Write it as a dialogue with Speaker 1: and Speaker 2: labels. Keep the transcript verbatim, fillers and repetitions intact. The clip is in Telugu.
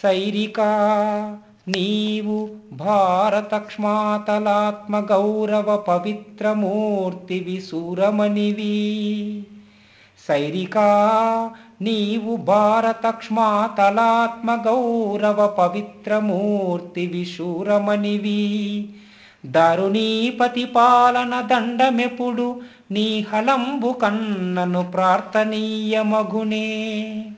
Speaker 1: సైరికా నీవు భారతక్ష్మాతలాత్మ గౌరవ పవిత్రమూర్తివి సూరమణివి. సైరికా నీవు భారతక్ష్మాతలాత్మ గౌరవ పవిత్రమూర్తివి శూరమణివి. దారుణీపతి పాలన దండమెప్పుడు నీ హలంబు కన్నను ప్రార్థనీయమగునే.